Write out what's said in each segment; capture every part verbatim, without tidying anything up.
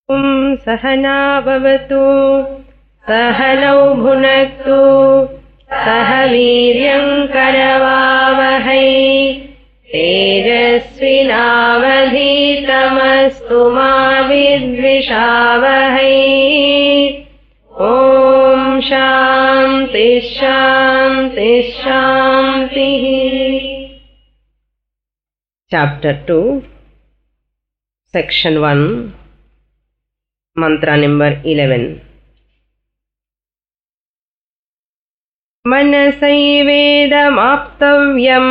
Om Sahana Bhavatu Sahanau Bhunaktu Sahaviryam Karavavahai Tejasvinavadhitamastu ma vidvishavahai. Om Shanti Shanti Shanti. Chapter two, Section one, Mantra number eleven. Manasaivedamaptavyam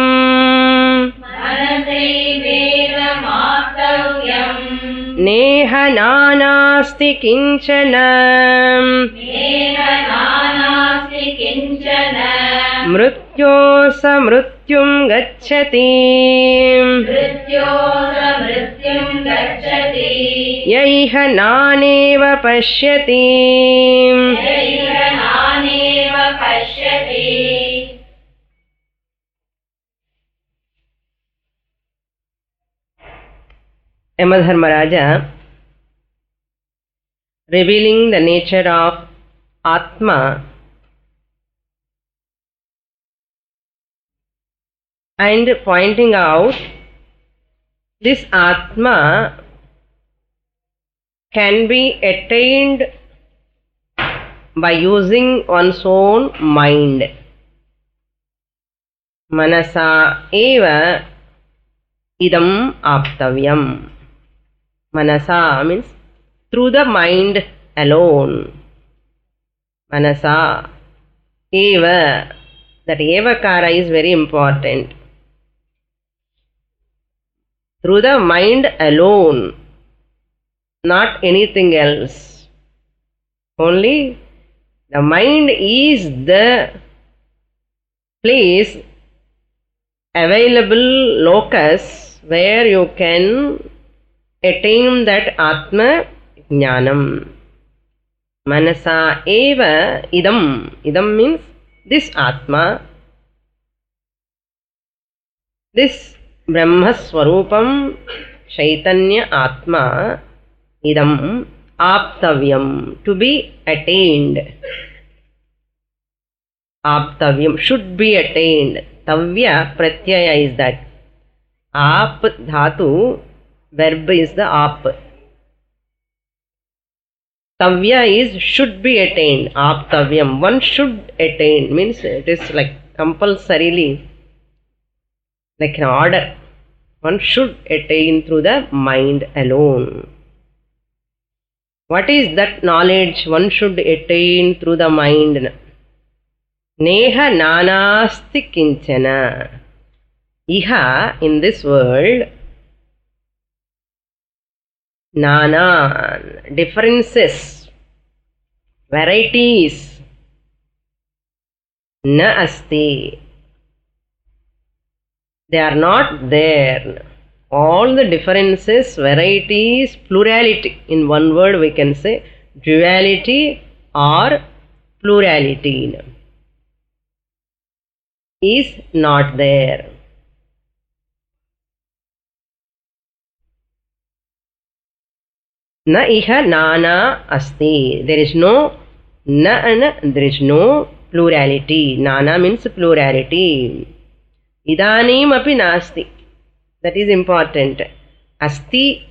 Manasaivedamaptavyam Neha nanasti kinchana Neha nanasti kinchana Mrityo samrityum gacchati Mrityo samrityum gacchati Yaiha naneva pashyati Yaiha naneva pashyati. Yamadharmaraja, revealing the nature of Atma and pointing out this Atma can be attained by using one's own mind. Manasa eva idam aptavyam. Manasa means through the mind alone. Manasa eva, that evakara is very important. Through the mind alone, not anything else. Only the mind is the place, available locus where you can attain that Atma Jnanam. Manasa eva idam. Idam means this Atma, this Brahma Swarupam Chaitanya Atma, idam aptavyam, to be attained. Aptavyam, should be attained. Tavya pratyaya is that. Ap dhatu, verb is the ap. Tavya is should be attained. Aptavyam, one should attain, means it is like compulsorily, like an order. One should attain through the mind alone. What is that knowledge one should attain through the mind? Neha nanasti kinchana. Iha, in this world, nana, differences, varieties, na asti, they are not there. All the differences, varieties, plurality, in one word we can say duality or plurality, is not there. Na iha nana asti. There is no na, na, there is no plurality. Nana means plurality. Idanim api nasti. That is important. Asti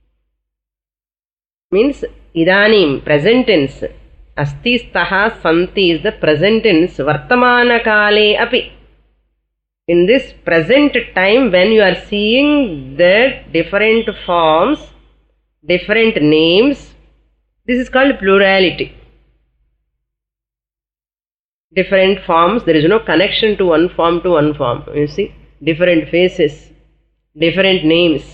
means idanim, present tense. Asti staha santi is the present tense. Vartamana kale api. In this present time, when you are seeing the different forms, different names, this is called plurality. Different forms, there is no connection to one form to one form. You see, different faces, different names.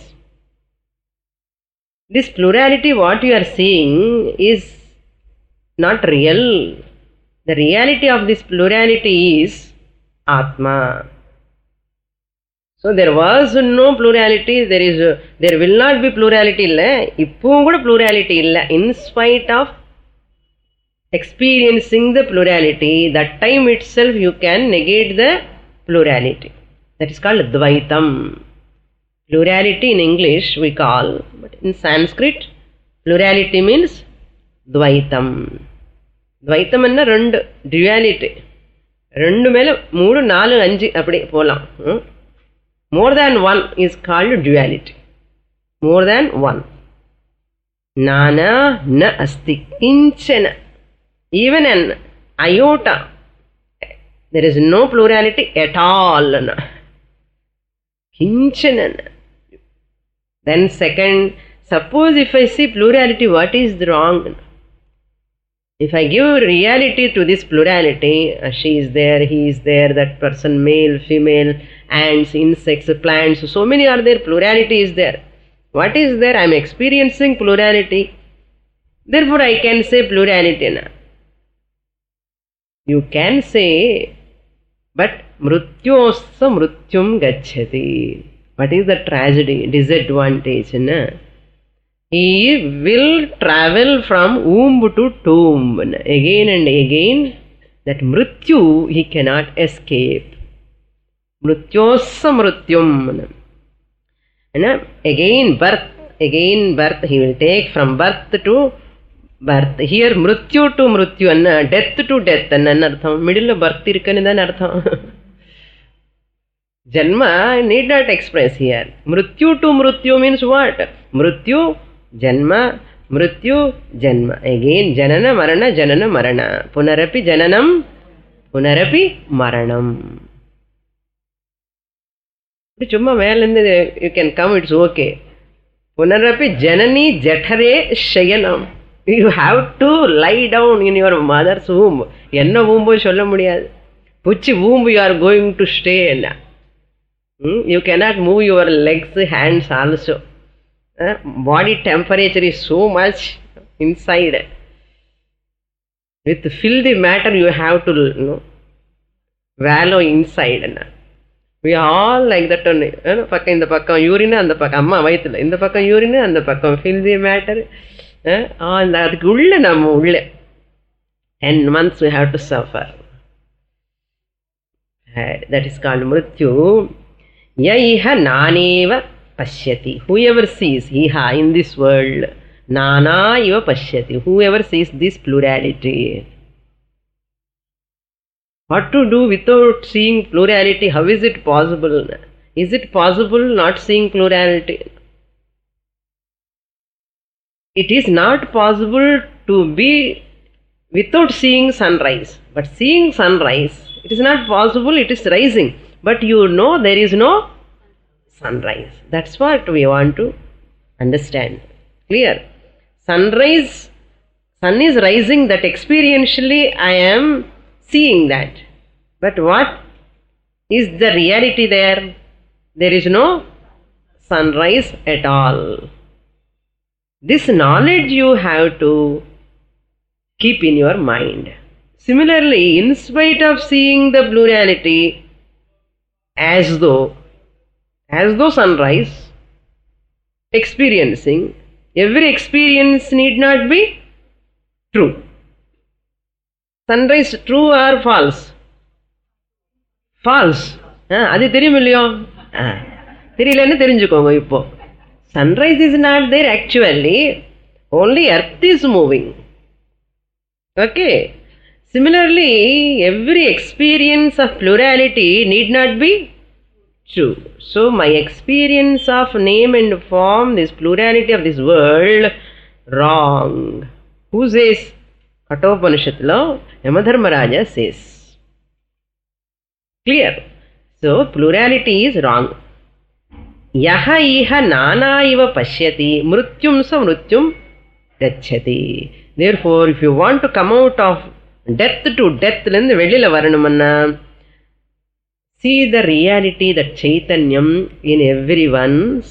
This plurality, what you are seeing, is not real. The reality of this plurality is Atma. So there was no plurality, there is a, there will not be plurality illa, ippum kuda plurality illa. In spite of experiencing the plurality, that time itself you can negate the plurality. That is called Dvaitam. Plurality in English we call, but in Sanskrit Plurality means Dvaitam. Dvaitam enna rendu, duality. Rendu mele moodu nalu anju appadi polam. More than one is called duality. More than one. Nana na asti kinchana. Even an iota. There is no plurality at all. Kinchana. Then second, suppose if I see plurality, what is wrong? If I give reality to this plurality, uh, she is there, he is there, that person, male, female, ants, insects, plants, so many are there, plurality is there. What is there? I am experiencing plurality. Therefore I can say plurality. Na. You can say, but mrutyosya mrutyum gacchati. What is the tragedy, disadvantage? Na? He will travel from womb to tomb. Again and again, that mrityu he cannot escape. Mrutyosya mrutyum. Again birth, again birth he will take from birth to birth. Here mrityu to mrityu, death to death. Middle of birth irukanu. Janma need not express here. Mrityu to mrityu means what? Mrityu, janma, mrityu, janma. Again, janana, marana, janana, marana. Punarapi jananam, punarapi maranam. Chumma melinde you can come, it's okay. Punarapi janani jathare shayanam. You have to lie down in your mother's womb. Enna womb solla mudiyadu. Which womb you are going to stay in. Hmm? You cannot move your legs, hands also. Uh, body temperature is so much inside. With filthy matter you have to, you know, wallow inside. We are all like that only. Pakka in the pakka urine and the pakka amma vaithula. In the pakka urine and the pakka filthy matter. All that ulle namma ulle. Ten months we have to suffer. That is called mrityu. Yaiha naneva pashyati. Whoever sees iha in this world, nana iva pashyati. Whoever sees this plurality. What to do without seeing plurality? How is it possible? Is it possible not seeing plurality? It is not possible to be without seeing sunrise. But seeing sunrise, it is not possible, it is rising. But you know there is no sunrise. That's what we want to understand. Clear? Sunrise, sun is rising, that experientially I am seeing that. But what is the reality there? There is no sunrise at all. This knowledge you have to keep in your mind. Similarly, in spite of seeing the plurality, as though, as though sunrise, experiencing, every experience need not be true. Sunrise true or false? False. அது தெரியும் இல்லையோ? தெரியலன்னு தெரிஞ்சுக்கோங்க இப்போ. Sunrise is not there actually. Only earth is moving. Okay. Similarly, every experience of plurality need not be true. So, my experience of name and form, this plurality of this world, wrong. Who says? Kathopanishadlo, Yamadharmaraja says. Clear? So, plurality is wrong. Yaha iha nana iva pashyati, mrutyum sa mrutyum gacchati. Therefore, if you want to come out of death to death, see the reality, that Chaitanyam in everyone's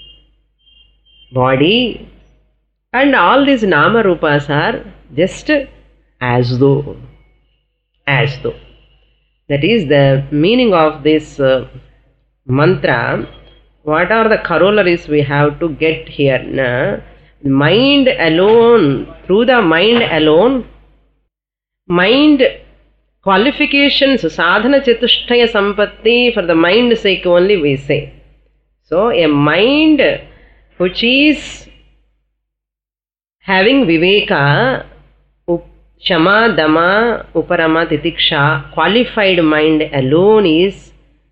body, and all these Nama Rupas are just as though. As though. That is the meaning of this uh, mantra. What are the corollaries we have to get here? Na? Mind alone, through the mind alone, mind qualifications, sadhana chatushtaya sampatti, for the mind's sake only we say. So, a mind which is Having viveka, up, shama, dama, uparama, titiksha, qualified mind alone is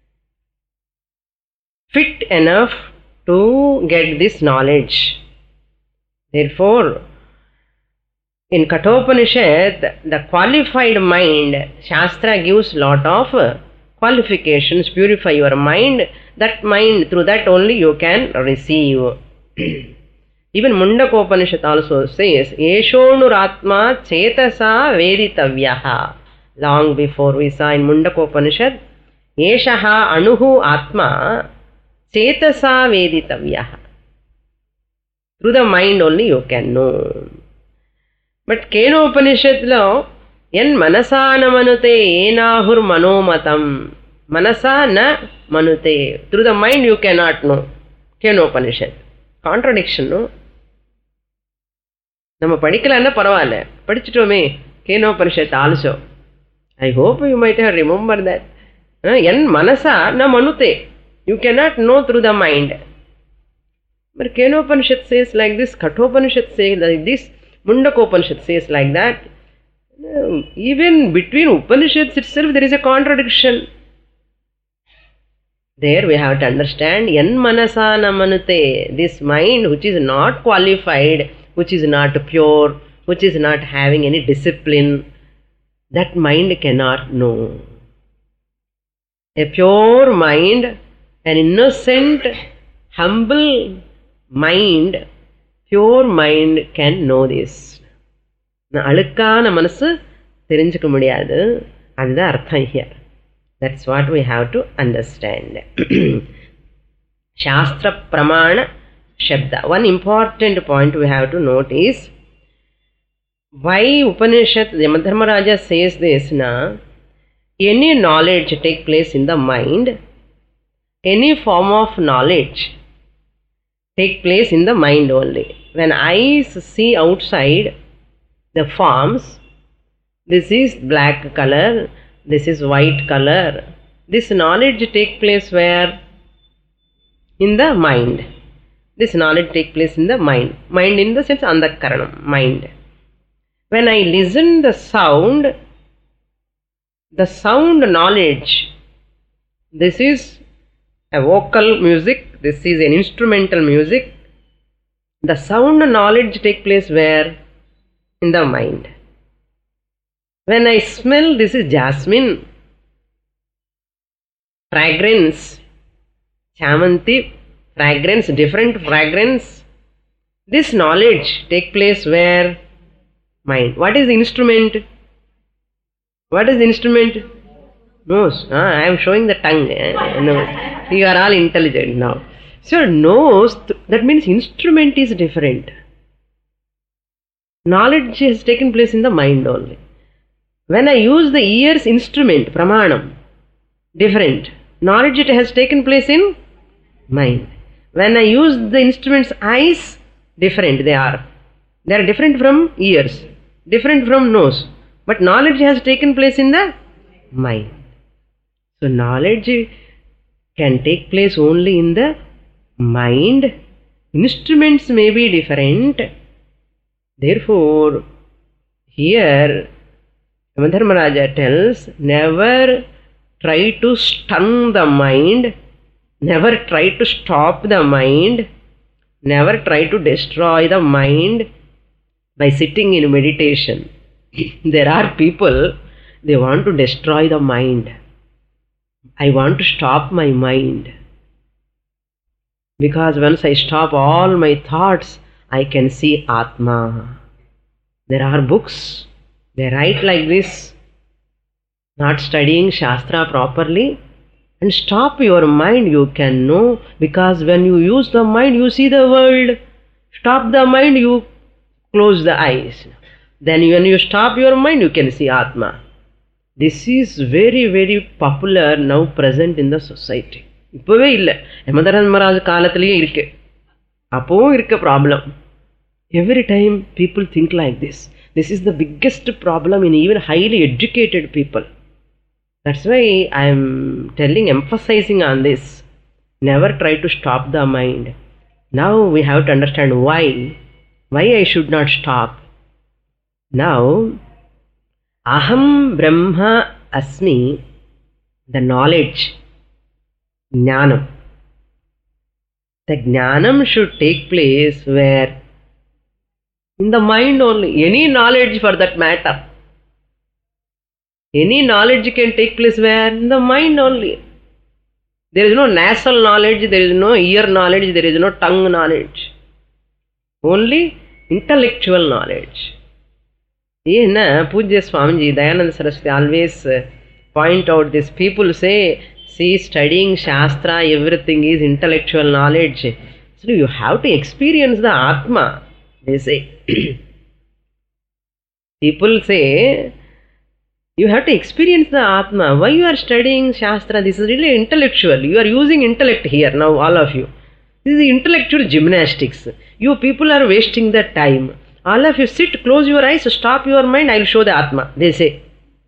fit enough to get this knowledge. Therefore, in Kathopanishad, the qualified mind, Shastra gives lot of qualifications, purify your mind. That mind, through that only you can receive. Even Mundakopanishad also says, Eshonuratma chetasa veditavyaha. Long before we saw in Mundakopanishad, Eshaha anuhu atma chetasa veditavyaha. Through the mind only you can know. But Kenopanishadlo, Yan manasa na manute enahur manomatam. Manasa na manute. Through the mind you cannot know. Kenopanishad. Contradiction, no? நம்ம படிக்கலன்னா பரவாயில்ல, படிச்சுட்டோமே. Kenopanishad also. I hope you might have remembered that. Yan manasa na manute. You cannot know through the mind. But Kenopanishad says like this, Kathopanishad says like this, Mundakopanishad says like that. Even between Upanishads itself there is a contradiction. There we have to understand, Yan manasa na manute, this mind which is not qualified, which is not pure, which is not having any discipline, that mind cannot know. A pure mind, an innocent, humble mind, pure mind can know this. அழுக்கான மனசு தெரிஞ்சுக்க முடியாது. அதுதான் அர்த்தம் here. That's what we have to understand. Shastra Pramana Shabda. One important point we have to note is, why Upanishad, Yamadharmaraja says this na, any knowledge take place in the mind, any form of knowledge take place in the mind only. When eyes see outside the forms, this is black color, this is white color. This knowledge take place where? In the mind. This knowledge take place in the mind. Mind in the sense Andhakaranam, mind. When I listen the sound, the sound knowledge, this is a vocal music, this is an instrumental music. The sound knowledge take place where? In the mind. When I smell, this is jasmine, fragrance, chamanti, fragrance, different fragrance. This knowledge take place where? Mind. What is the instrument? What is the instrument? Nose. Ah, I am showing the tongue. Eh? Nose. You are all intelligent now. So nose, that means instrument is different. Knowledge has taken place in the mind only. When I use the ear's instrument, pramanam, different. Knowledge it has taken place in mind. When I use the instrument's eyes, different they are. They are different from ears, different from nose. But knowledge has taken place in the mind. So knowledge can take place only in the mind. Instruments may be different. Therefore, here Yamadharmaraja tells, never try to stun the mind, never try to stop the mind, never try to destroy the mind by sitting in meditation. There are people, they want to destroy the mind. I want to stop my mind. Because once I stop all my thoughts, I can see Atma. There are books, they write like this, not studying Shastra properly, and stop your mind, you can know, because when you use the mind, you see the world. Stop the mind, you close the eyes. Then when you stop your mind, you can see Atma. This is very, very popular now present in the society. இப்பவே இல்லை, யமதர்மராஜ காலத்திலேயே இருக்கு. அப்பவும் இருக்க problem. Every time people think like this. This is the biggest problem in even highly educated people. That's why I am telling, emphasizing on this. Never try to stop the mind. Now we have to understand why. Why I should not stop? Now, Aham Brahma Asmi, the knowledge, Jnanam. The Jnanam should take place where? In the mind only. Any knowledge for that matter. Any knowledge can take place where? In the mind only. There is no nasal knowledge, there is no ear knowledge, there is no tongue knowledge. Only intellectual knowledge. Yena Pujya Swamiji, Dayananda Saraswati always point out this. People say, see, studying Shastra, everything is intellectual knowledge. So you have to experience the Atma, they say. People say, you have to experience the Atma. Why you are studying Shastra? This is really intellectual. You are using intellect here now, all of you. This is intellectual gymnastics. You people are wasting the time. All of you sit, close your eyes, stop your mind, I will show the Atma, they say.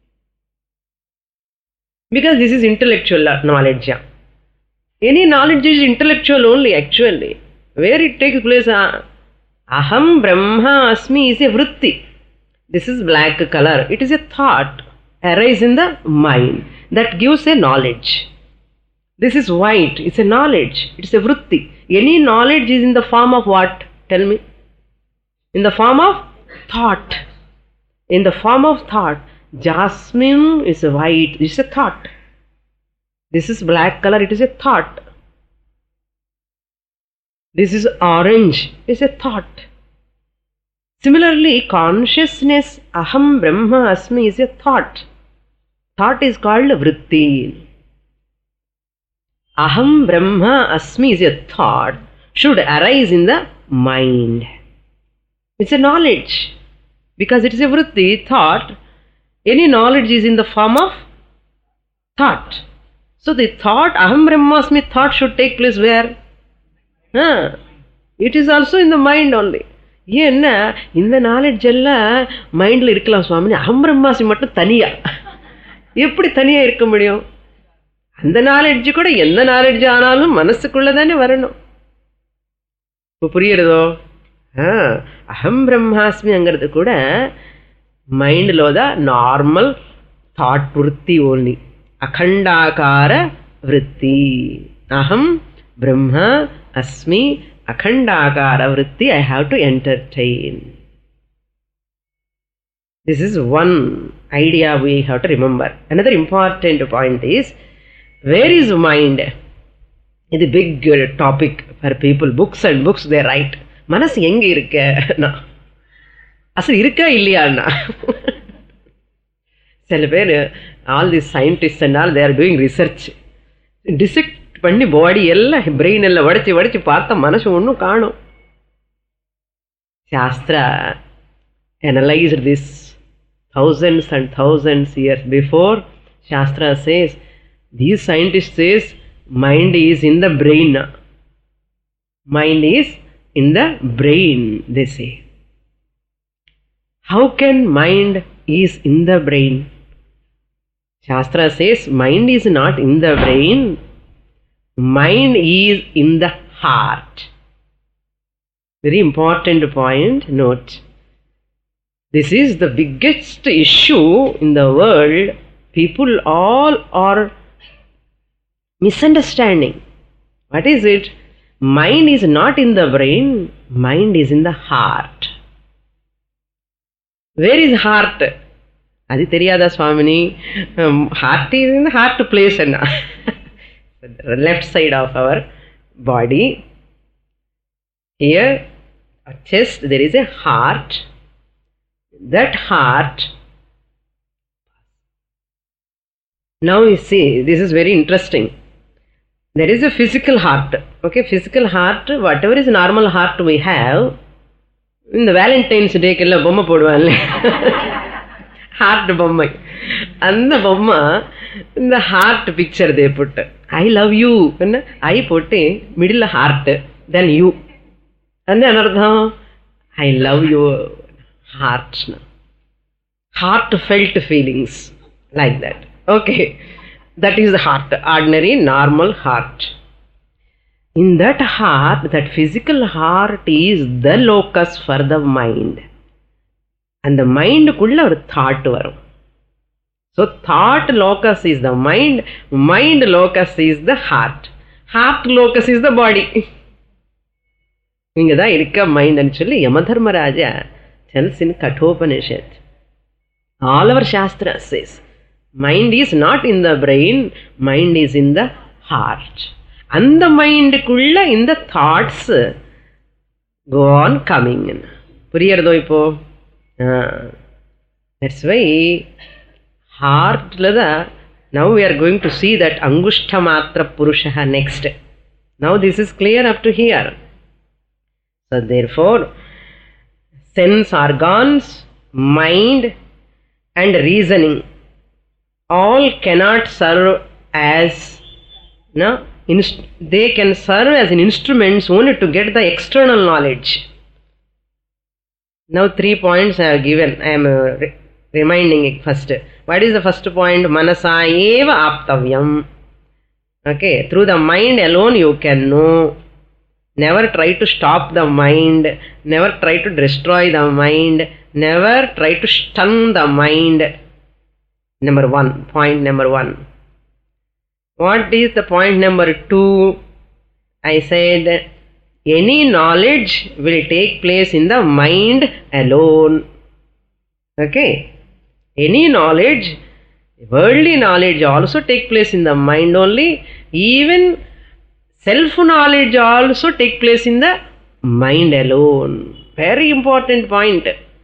Because this is intellectual knowledge. Any knowledge is intellectual only actually. Where it takes place, uh, Aham Brahma Asmi is a vritti. This is black color. It is a thought. Arise in the mind. That gives a knowledge. This is white. It's a knowledge. It's a vritti. Any knowledge is in the form of what? Tell me. In the form of thought. In the form of thought. Jasmine is white. It's a thought. This is black color. It is a thought. This is orange. It's a thought. Similarly, consciousness, Aham Brahma Asmi, is a thought. Thought is called vritti. Aham Brahma Asmi is a thought, should arise in the mind. It's a knowledge. Because it is a vritti, thought. Any knowledge is in the form of thought. So the thought, Aham Brahma Asmi thought should take place where? Huh. It is also in the mind only. ஏன்னா இந்த knowledge எல்லாம் மைண்டில் இருக்கலாம் சுவாமி, அகம் பிரம்மாஸ்மி மட்டும் தனியா எப்படி தனியா இருக்க முடியும்? அந்த நாலேஜ் கூட எந்த நாலேஜ் ஆனாலும் மனசுக்குள்ள தானே வரணும். இப்போ புரியுறதோ? அகம் பிரம்மாஸ்மிங்கிறது கூட மைண்ட்లో ద నార్మల్ థాట్ వృత్తి ఓన్లీ, అఖండాకార వృత్తి. అహం బ్రహ్మ అస్మి Akhandakara vritti I have to entertain. This is one idea we have to remember. Another important point is, where is mind? It's a big topic for people. Books and books they write. Manas enge irukka na. Asu irukka illaya na. Celebrate all these scientists and all, they are doing research. Dissect பண்ணி பாடி எல்லாம் brain எல்லாம் வடிச்சு வடிச்சு பார்த்தா மனசு ஒன்றும் காணும். Sastra analyzed this thousands and thousands years before. Shastra says, these scientists says, mind is in the brain. Mind is in the brain, they say. How can mind is in the brain? Shastra says, mind is not in the brain. Mind is in the heart. Very important point, note. This is the biggest issue in the world. People all are misunderstanding. What is it? Mind is not in the brain, mind is in the heart. Where is heart? Adi theriyada Swamini. Um, heart is in the heart place. The left side of our body. Here, a chest, there is a heart. That heart. Now you see, this is very interesting. There is a physical heart. Okay, physical heart, whatever is normal heart we have. In the Valentine's Day, kella bomma poduvaanle. Heart bomma. And the bomma, in the heart picture they put. I love you. I put middle heart, then you. And then another, I love your heart. Heartfelt feelings. Like that. Okay. That is the heart. Ordinary, normal heart. In that heart, that physical heart is the locus for the mind. And the mind kulla or thought varum. So thought locus is the mind, mind locus is the heart, heart locus is the body. Inga da irka mind nu solli Yamadharmaraja tells in Kathopanishad. All our Shastras says, mind is not in the brain, mind is in the heart. And the mind kulla in the thoughts go on coming. Puriyarado ipo? Uh, that's why heart lada. Now we are going to see that Angushta Matra Purushaha next. Now this is clear up to here. So therefore, sense organs, mind and reasoning all cannot serve as, no, inst- they can serve as an instruments only to get the external knowledge. Now three points I have given. I am uh, re- reminding it first. What is the first point? Manasa eva aptavyam. Okay, through the mind alone you can know. Never try to stop the mind. Never try to destroy the mind. Never try to stun the mind. Number one. Point number one. What is the point number two? I said, any knowledge will take place in the mind alone. Okay. Any knowledge, worldly knowledge also take place in the mind only. Even self-knowledge also take place in the mind alone. Very important point.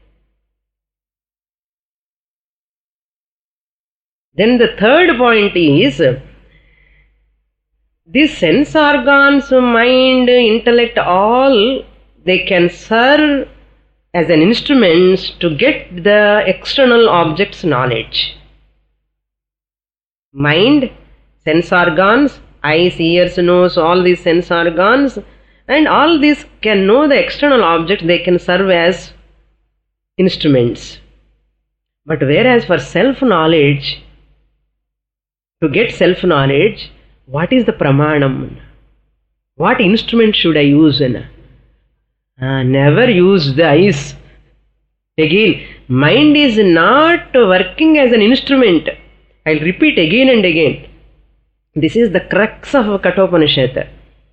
Then the third point is, these sense organs, mind, intellect, all, they can serve as an instrument to get the external objects knowledge. Mind, sense organs, eyes, ears, nose, all these sense organs, and all these can know the external object, they can serve as instruments. But whereas for self-knowledge, to get self-knowledge, what is the pramanam? What instrument should I use? Uh, never use the eyes. Again, mind is not working as an instrument. I will repeat again and again. This is the crux of Kathopanishad.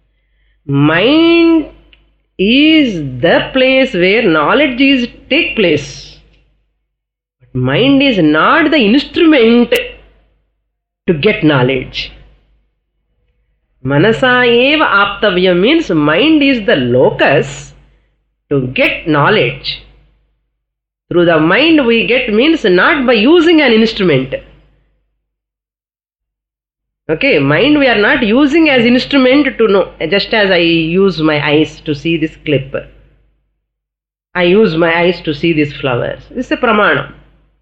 Mind is the place where knowledge is take place. But mind is not the instrument to get knowledge. Manasa eva aptavya means mind is the locus to get knowledge. Through the mind we get means not by using an instrument. Okay, mind we are not using as instrument to know. Just as I use my eyes to see this clip, I use my eyes to see these flowers. This is a pramanam.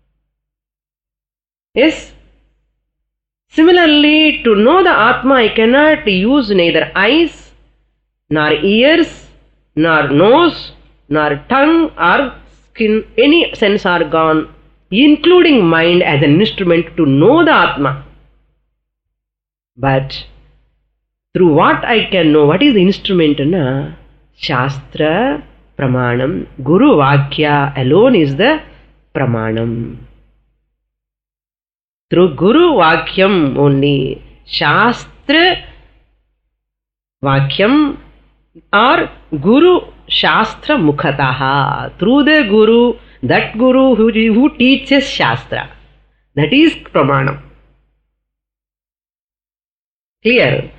Yes? Similarly, to know the Atma, I cannot use neither eyes, nor ears, nor nose, nor tongue, or skin, any sense organ, including mind as an instrument to know the Atma. But through what I can know, what is the instrument? Na? Shastra, Pramanam, Guru Vakya alone is the Pramanam. Through Guru Vakyam only, Shastra Vakyam or Guru Shastra Mukhataha. Through the Guru, that Guru who, who teaches Shastra, that is Pramanam. Clear?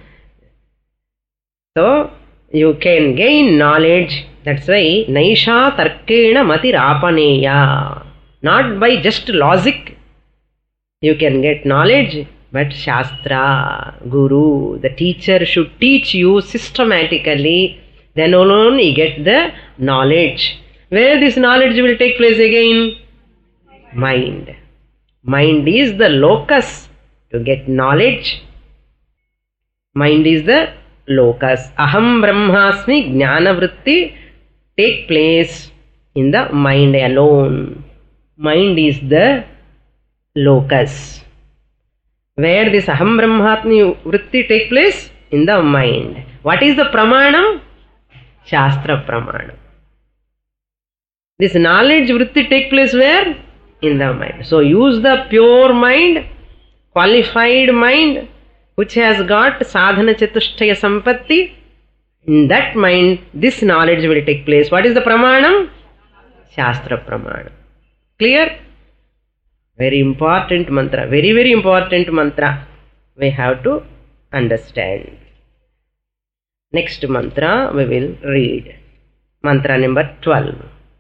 So, you can gain knowledge. That's why Naisha Tarkena Matirapaneya. Not by just logic you can get knowledge, but Shastra, Guru, the teacher should teach you systematically. Then alone you get the knowledge. Where this knowledge will take place again? Mind. Mind is the locus to get knowledge. Mind is the locus. Aham Brahmasmi Jnana Vritti take place in the mind alone. Mind is the locus. Where this Aham Brahmasmi Vritti take place? In the mind. What is the pramanam? Shastra pramanam. This knowledge vritti take place where? In the mind. So use the pure mind, qualified mind, which has got sadhana chatushtaya sampatti. In that mind, this knowledge will take place. What is the pramanam? Shastra pramanam. Clear? Very important mantra. Very, very important mantra. We have to understand. Next mantra we will read. Mantra number twelve.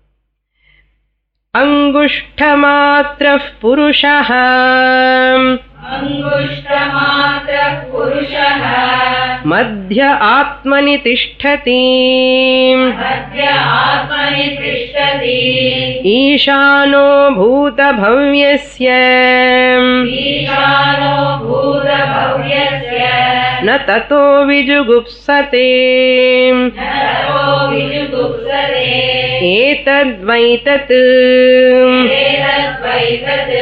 Angushthamatrah purushah Angushthamatrah purushah Madhya atmani tishtati Madhya atmani tishtati Ishano bhuta bhavyasya Ishano bhuta bhavyasya Na tato vijugupsate Nato vijugupsate Etadvaitat Etadvaitat.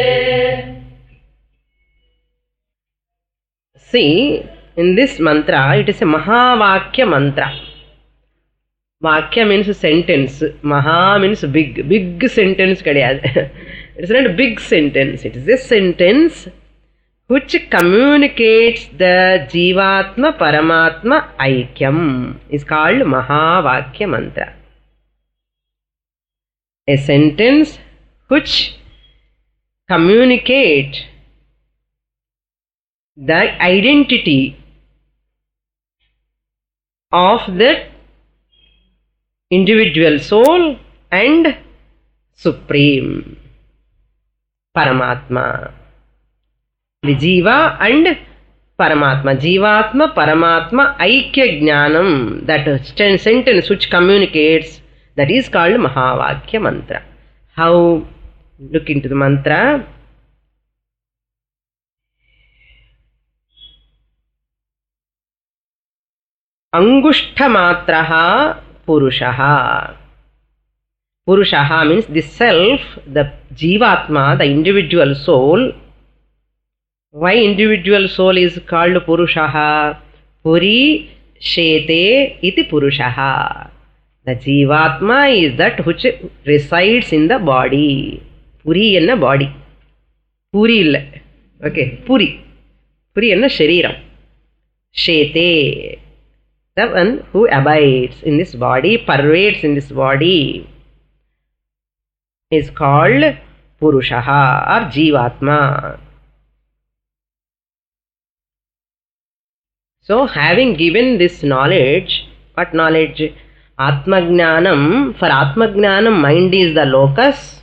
See, in this mantra, it is a Mahavakya mantra. Vakya means sentence. Maha means big. Big sentence. It's not a big sentence. It is a sentence which communicates the Jivatma Paramatma Aikyam. Is called Mahavakya mantra. A sentence which communicates the identity of the individual soul and Supreme Paramatma. The Jiva and Paramatma. Jivatma Paramatma Aikya Jnanam. That sentence which communicates, that is called Mahavakya mantra. How? Look into the mantra. Angushthamatraha purushaha. Purushaha means the self, the Jivatma, the individual soul. Why individual soul is called Purushaha? Puri shete iti Purushaha. The Jivatma is that which resides in the body. Puri enna body. Puri illa. Okay, Puri. Puri enna shariram. Shete. The one who abides in this body, pervades in this body, is called Purushaha or Jivatma. So, having given this knowledge, what knowledge? Atmagnanam. For Atmagnanam, mind is the locus.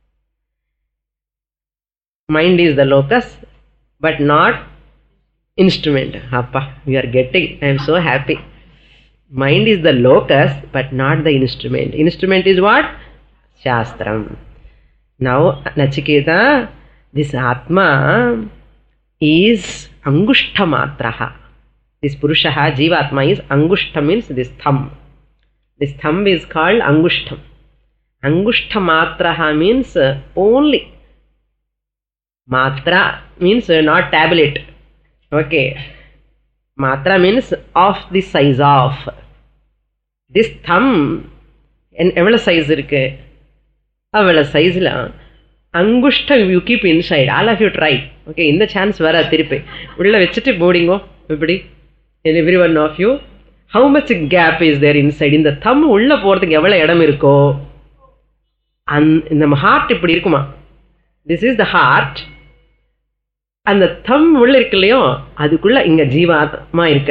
Mind is the locus, but not instrument. Appa, we are getting. I am so happy. Mind is the locus, but not the instrument. Instrument is what? Shastram. Now, Nachiketa, this Atma is Angushthamatraha. This Purushaha, Jivatma is Angushta, means this thumb. This thumb is called Angushtam. Angushthamatraha means uh, only. Matra means uh, not tablet. Okay. Matra means of the size of. This thumb, and evla size irukku? Avla size la Angushta you keep inside. All of you try. Okay, in the chance vara thiripe. Ulla vechittu boardingo. Everybody. And every one of you. How much gap is there inside? In the thumb ulla poradhukku evla edam irukko? And in the heart ippadi irukuma. This is the heart. And the thumb உள்ள இருக்குலையோ அதுக்குள்ள இங்க ஜீவாத்மா இருக்க.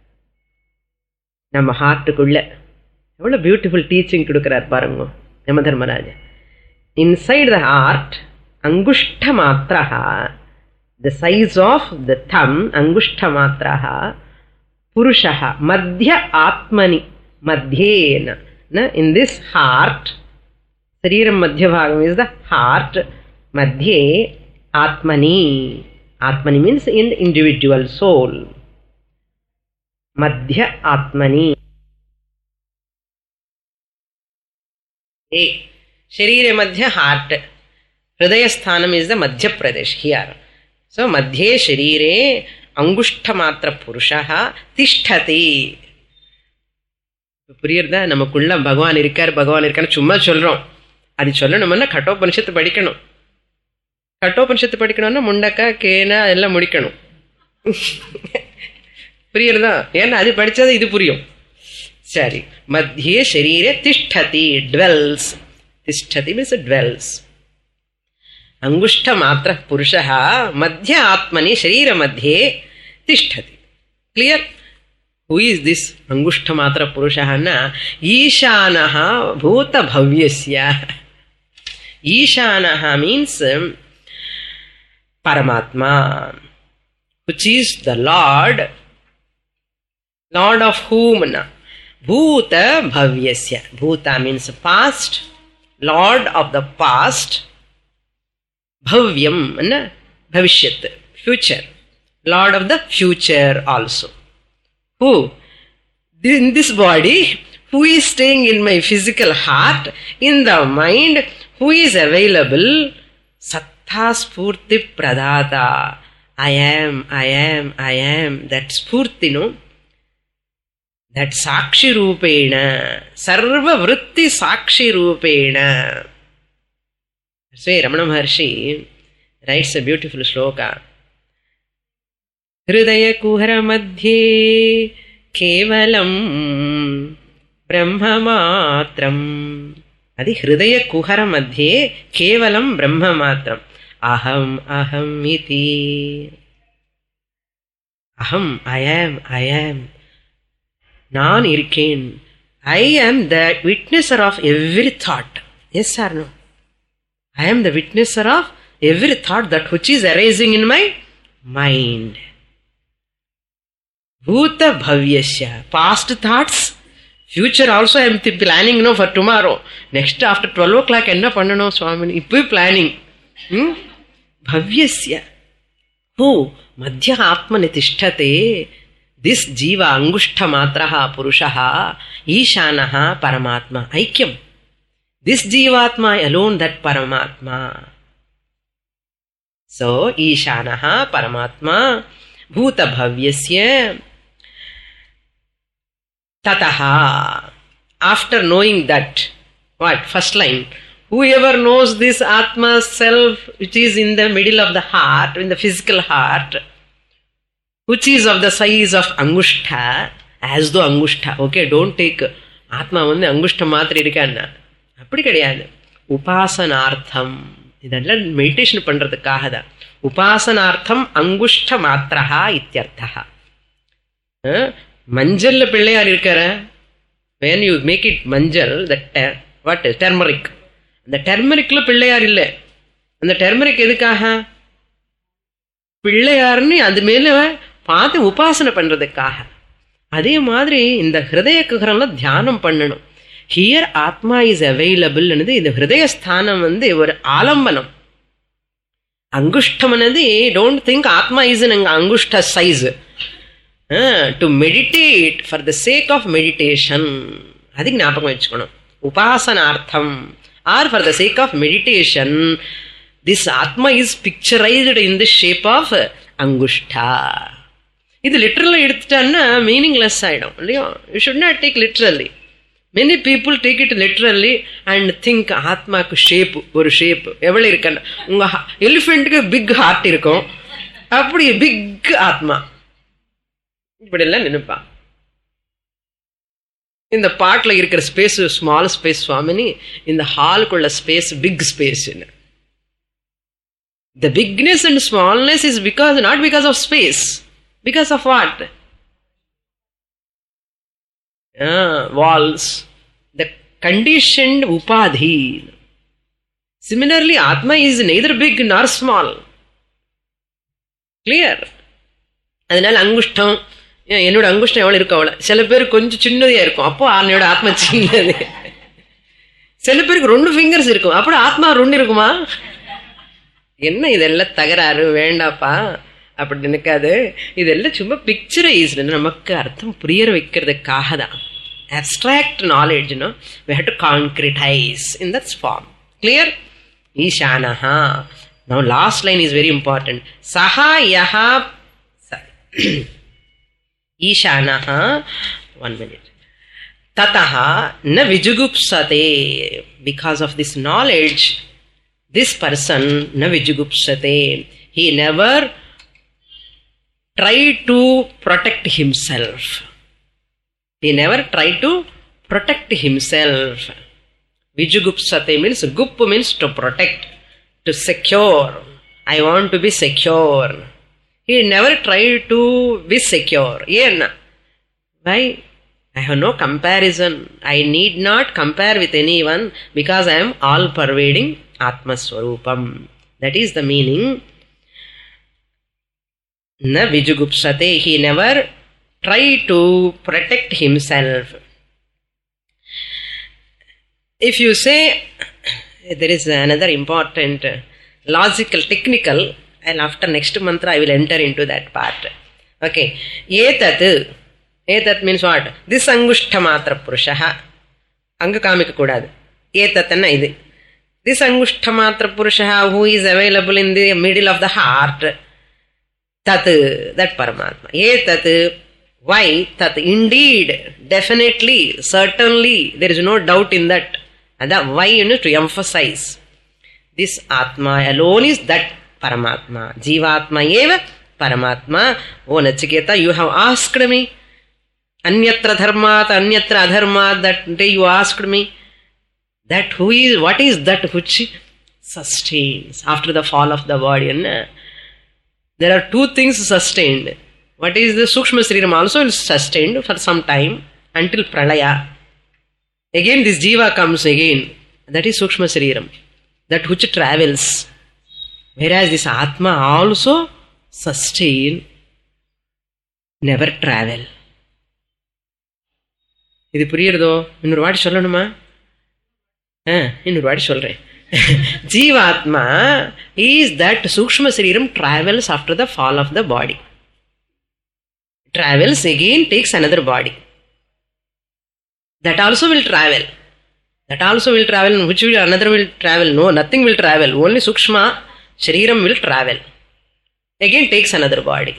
நம்ம ஹார்ட்டுக்குள்ள எவ்வளவு beautiful teaching கொடுக்கிறார் பாருங்க யம Dharmaraja. Inside the heart, Angushta Matraha, the size of the thumb, Angushta Matraha, Purushaha, Madhya Atmani, Madhyena. In this heart, Sariram Madhya Bhagam is the heart, Madhye Atmani. Atmani means in the individual soul. Madhya Atmani. A. Sharira Madhya heart. Hridaya Sthanam is the Madhya Pradesh here. So Madhye Sharire Angushta Matra Purushaha Tishtati. புரியுறதா? நமக்குள்ள பகவான் இருக்கார் பகவான் இருக்கான்னு சும்மா சொல்றோம். அது சொல்லணும்னா கட்டோபனிஷத்து படிக்கணும். கட்டோபனிஷத்து படிக்கணும்னா முண்டக்கா கேனா எல்லாம் முடிக்கணும். புரியுறதா? ஏன்னா அது படிச்சாதான் இது புரியும். சரி, மத்தியே ஷரீரே திஷ்டதி டுவெல்ஸ். திஷ்டதி மீன்ஸ் டுவெல்ஸ். அங்குஷ்ட மாத்திர புருஷः மத்திய ஆத்மனி ஷரீர மத்தியே திஷ்டதி. கிளியர்? ஹூ இஸ் திஸ் அங்குஷ்ட மாத்திர புருஷன்னா ஈசானः பூத பவ்யஸ்ய. ஈசானः மீன்ஸ் பரமாத்மா, which is the Lord. Lord of whom? Na bhuta bhavyasya. Bhuta means past, Lord of the past. Bhavyam na bhavishyat, future, Lord of the future also. Who? In this body, who is staying in my physical heart, in the mind, who is available, sattha spurti pradata. I am, I am, I am. That spurti, no? That sakshi rupena, sarva vritti sakshi rupena. So Ramana Maharshi writes a beautiful shloka. Hridaya kuhara madhye kevalam brahma matram. Adi hridaya kuhara madhye kevalam brahma matram. Aham aham iti. Aham, I am, I am. நான் இருக்கேன். I am the witnesser of every thought. Yes or no? I am the witnesser of every thought that which is arising in my mind. Bhuta bhavyasya. Past thoughts, future also I am planning, no, for tomorrow. Next after twelve o'clock enna pannano Swami? Ippe planning. Hmm? Bhavyasya. Who? Madhya atmani tishthate. This jiva angushta matraha purushaha ishanaha paramatma. Aikyam. This jivatma alone, that paramatma. So ishanaha paramatma bhuta bhavyasya tataha. After knowing that, what? First line. Whoever knows this atma self which is in the middle of the heart, in the physical heart, which is of the size of angushta, as though angushta. Okay, don't take atma வந்து angushta மாத்திரம் இருக்கான்னா அப்படி கிடையாது. உபாசனார்த்தம், இதெல்லாம் meditation பண்றதுக்காக தான். உபாசனார்த்தம் அங்குஷ்ட மாத்திரா இத்தியர்த்தா. மஞ்சள்ல பிள்ளையார் இருக்கிற, when you make it மஞ்சள், that what turmeric, அந்த டெர்மரிக்ல பிள்ளையார் இல்லை. அந்த டெர்மரிக் எதுக்காக? பிள்ளையார்னு அது மேல பார்த்து உபாசனை பண்றதுக்காக. அதே மாதிரி இந்த ஹிருதய குஹரம்ல தியானம் பண்ணணும். ஹியர் ஆத்மா இஸ் அவைலபிள். இந்த ஹிருதய ஸ்தானம் வந்து ஒரு ஆலம்பனம். அங்குஷ்டம் அனது டோன்ட் திங்க் ஆத்மா இஸ் இன் அங்குஷ்ட size. To meditate for the sake of meditation, அதுக்கு ஞாபகம் வச்சுக்கணும். உபாசனார்த்தம் or for the sake of meditation, this atma is picturized in the shape of angushta. இது லிட்டரலா எடுத்துட்டான்னா மீனிங்லெஸ் ஆயிடும் இல்லையா? You should not take literally. Many people take it literally and think ஆத்மாக்கு shape, ஒரு shape எவ்வளவு இருக்குன்னு. உங்க எலிஃபென்ட்டுக்கு பிக் ஹார்ட் இருக்கும், அப்படி பிக் ஆத்மா இப்படி எல்லாம் நினைப்பா. இந்த பாட்டில் இருக்கிற ஸ்பேஸ் ஸ்மால் ஸ்பேஸ் சுவாமினி, இந்த ஹாலுக்குள்ள space big space. The bigness and smallness is because, not because of space. Because of what? Ah, walls. The conditioned upadhi. Similarly, Atma is neither big nor small. Clear? அதனால அங்குஷ்டம், என்னோட அங்குஷ்டம் எவ்வளவு இருக்கு அவ்வளவு. சில பேருக்கு கொஞ்சம் சின்னதா இருக்கும், அப்போ என்னோட ஆத்மா சின்னது. சில பேருக்கு ரெண்டு ஃபிங்கர்ஸ் இருக்கும், அப்போ ஆத்மா ரெண்டு இருக்குமா? என்ன இதெல்லாம் தகராறு, வேண்டாப்பா அப்படி நினைக்காது. இதெல்லாம் சும்மா பிக்சரைஸ், நமக்கு அர்த்தம் புரிய வைக்கிறதுக்காக தான். abstract knowledge, no, we have to concretize in that form. Clear? Ishanaha. Now last line is very important. Saha yaha. Ishanaha. One minute. Tataha na vijugupsate. Because of this knowledge, this person na vijugupsate. He never tried to protect himself. He never tried to protect himself. Vijugupsate means, gup means to protect, to secure. I want to be secure. He never tried to be secure. Yen. Why? I have no comparison. I need not compare with anyone because I am all-pervading Atma Swarupam. That is the meaning. Na vijugupsate. He never tried to protect himself. If you say, there is another important logical, technical, and after next mantra I will enter into that part. Okay. Etat. Etat means what? This angushta matra purushaha. Anga kamika kudadu. Etat anna idu. This angushta matra purushaha who is available in the middle of the heart. Tat, that Paramatma. Etat, why? Tat, indeed, definitely, certainly, there is no doubt in that. And that why you need to emphasize. This Atma alone is that Paramatma. Jivatma eva Paramatma. Oh Nachiketa, you have asked me. Anyatra dharmat, anyatra adharmat, that day you asked me. That who is, what is that which sustains after the fall of the body? And there are two things sustained. What is the Sukshma Sriram also is sustained for some time until Pralaya. Again this Jiva comes again. That is Sukshma Sriram. That which travels. Whereas this Atma also sustain, never travel. இது புரியுறதோ? இன்னொரு வாட்டி சொல்லணுமா? இன்னொரு வாட்டி சொல்றேன். Jivatma is that Sukshma Sriram travels after the fall of the body. Travels again, takes another body. That also will travel. That also will travel. Which will another will travel? No, nothing will travel. Only Sukshma Shriram will travel. Again takes another body.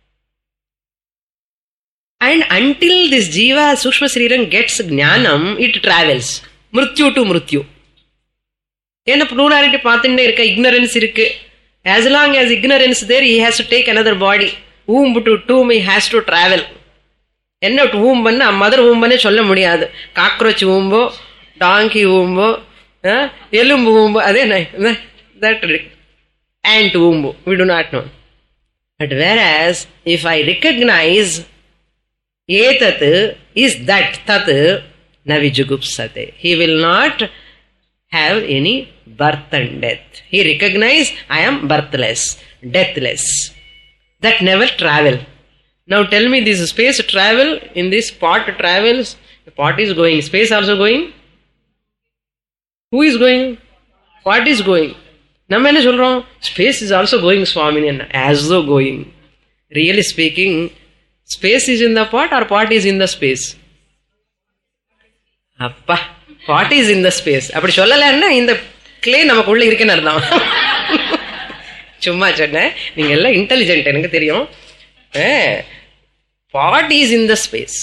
And until this Jiva Sukshma Shriram gets Jnanam, it travels. Mrityu to Mrityu. Yenna plurality pathinde irukka, ignorance irukku. As long as ignorance there, he has to take another body. Womb to tomb he has to travel. Enna womb banna mother womb banne solla mudiyadu. Cockroach womb, donkey womb, elumbu womb, adena that ant womb. We do not know. But whereas if I recognize etat is that tat na vijugupsate. He will not have any birth and death. He recognizes I am birthless, deathless. That never travel. Now tell me, this space travel, in this pot travels, the pot is going, space also going? Who is going? What is going? Nama enna solrom? Space is also going, Swami, as though going. Really speaking, space is in the pot or pot is in the space? Appa, pot is in the space. Appadi sollala in the clay namakkulla irukku ardham. Chumma சொன்னேன். நீங்க எல்லாம் intelligent, எனக்கு தெரியும். Pot is in the space.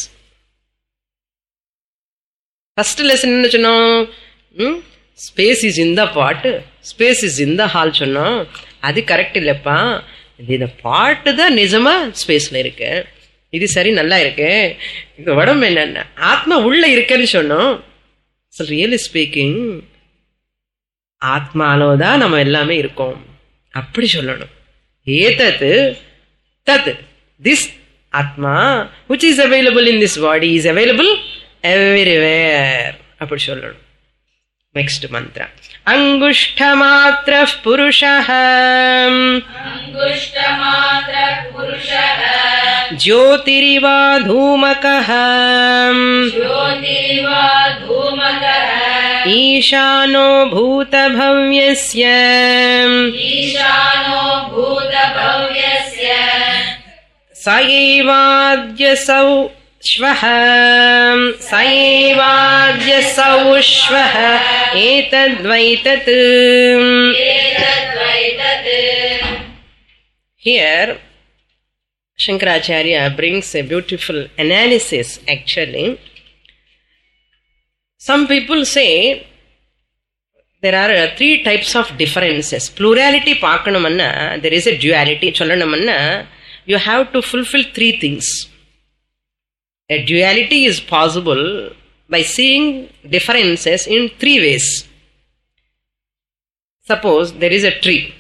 First lesson என்ன சொன்னோம்? Space is in the pot, space is in the hall சொன்னோம். அது correct இல்லப்பா. இந்த பாட் தான் நிஜமா ஸ்பேஸ்ல இருக்கு. இது சரி, நல்லா இருக்கு. இந்த உடம்பு என்னன்னா ஆத்மா உள்ள இருக்குன்னு சொன்னோம். So really speaking, ஆத்மாலோதான் நம்ம எல்லாமே இருக்கோம். அப்படி சொல்லணும். ஏதத் தத், this atma which is available in this body is available everywhere. அப்படி சொல்லணும். Next mantra. Angushtamatra purushah. Angushtamatra purushah. Jyotiriva dhumakah. Jyotiriva dhumakah. Ishano bhuta bhavyasya. Ishano bhuta bhavyasya. Saevadhyasau Shvah Saevadhyasau Shvah Etadvaitat. Etadvaitat. Here Shankaracharya brings a beautiful analysis actually. Some people say there are uh, three types of differences. Plurality paakanamanna, there is a duality. Chollanamanna, you have to fulfill three things. A duality is possible by seeing differences in three ways. Suppose there is a tree.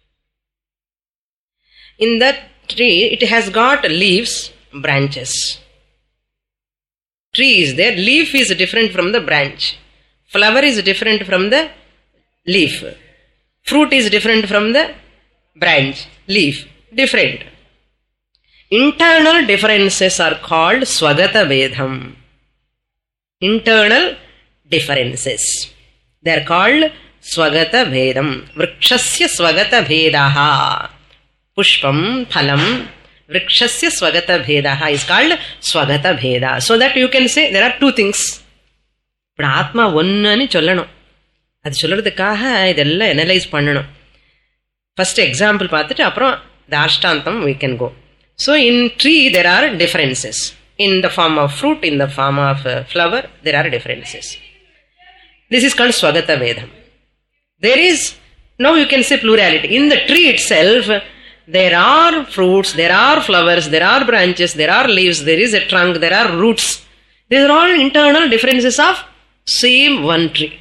In that tree, it has got leaves, branches. Tree is there, leaf is different from the branch. Flower is different from the leaf. Fruit is different from the branch, leaf, different. Internal differences are called Swagata Vedham. Internal differences. They are called Swagata Vedam. Vrikshasya Swagata Vedaha. Pushpam, Phalam, Vrikshasya Swagata Vedaha is called Swagata Veda. So that you can say there are two things. But Atma onnani sollanum. அது சொல்றதுக்காக இதெல்லாம் analyse பண்ணணும். First example பார்த்துட்டு அப்புறம் தாஷ்டாந்தம் we can go. So in tree there are differences. In the form of fruit, in the form of uh, flower, there are differences. This is called Swagata Vedam. There is, now you can say plurality. In the tree itself, there are fruits, there are flowers, there are branches, there are leaves, there is a trunk, there are roots. These are all internal differences of same one tree.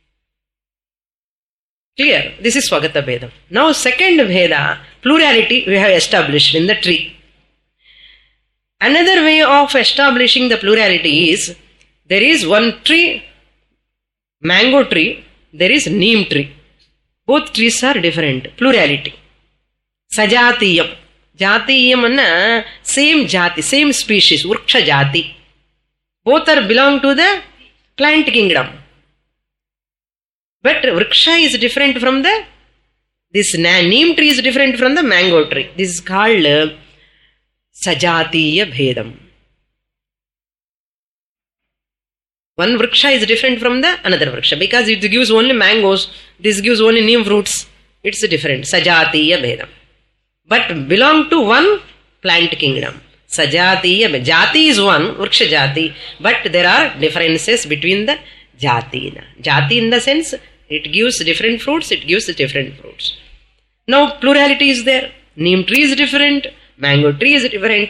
Clear? This is Swagata Vedam. Now second Veda, plurality we have established in the tree. Another way of establishing the plurality is, there is one tree, mango tree, there is neem tree. Both trees are different. Plurality. Sajatiyam. Jatiyam anna same jati, same species, Vriksha jati. Both are belong to the plant kingdom. But Vriksha is different from the, this neem tree is different from the mango tree. This is called uh, Sajatiya Bhedam. One Vriksha is different from the another Vriksha. Because it gives only mangoes, this gives only neem fruits. It's different. Sajatiya Bhedam. But belong to one plant kingdom. Sajatiya Bhedam. Jati is one, Vriksha Jati. But there are differences between the Jati. Jati in the sense, it gives different fruits, it gives different fruits. Now plurality is there. Neem tree is different, mango tree is different.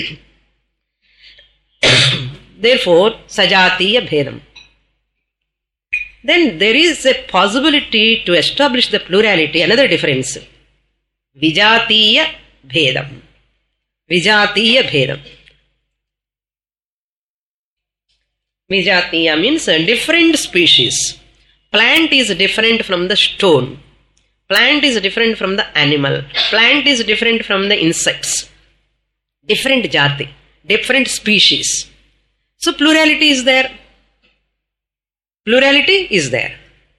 Therefore, Sajatiya Bhedam. Then there is a possibility to establish the plurality, another difference. Vijatiya Bhedam. Vijatiya Bhedam. Vijatiya means a different species. Plant is different from the stone. Plant is different from the animal. Plant is different from the insects. Different jati, different species. So plurality is there. Plurality is there.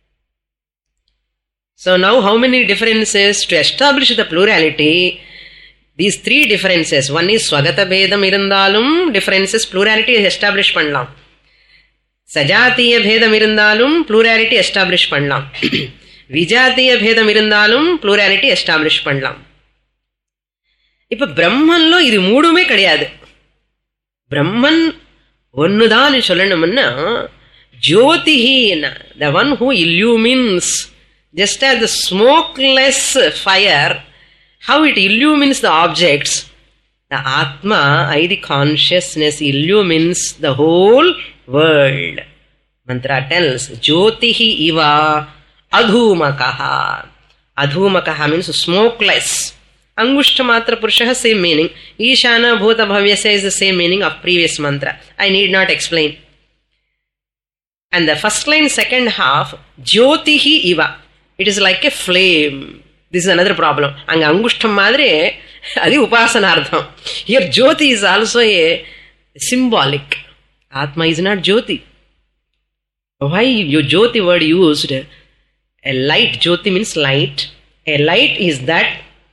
So now how many differences to establish the plurality? These three differences. One is Swagata Bhedam irundalum, differences, plurality is established pannalam. Sajatiya Bhedam irundalum, plurality established pannalam. Vijatiya Bhedam irundalum, plurality established pannalam. இப்ப பிரம்மன்ல இது மூடுமே கிடையாது. பிரம்மன் ஒன்னுதான் சொல்லணும்னா ஜோதிஹி, the one who illumines, just as the smokeless fire, how it illumines the objects, the Atma, I the consciousness, illumines the whole world. Mantra tells, Jyotihi iva adhumakaha. Adhumakaha means smokeless. Angushta matra purushaha, same meaning. Ishana bhuta bhavyasya is the same meaning of previous mantra. I need not explain. And the first line, second half, Jyotihi iva. It is like a flame. This is another problem. Anga angushtam madre, adi upasanartham. Here Jyoti is also a symbolic. Atma is not Jyoti. Why your Jyoti word used? A light, Jyoti means light. A light is that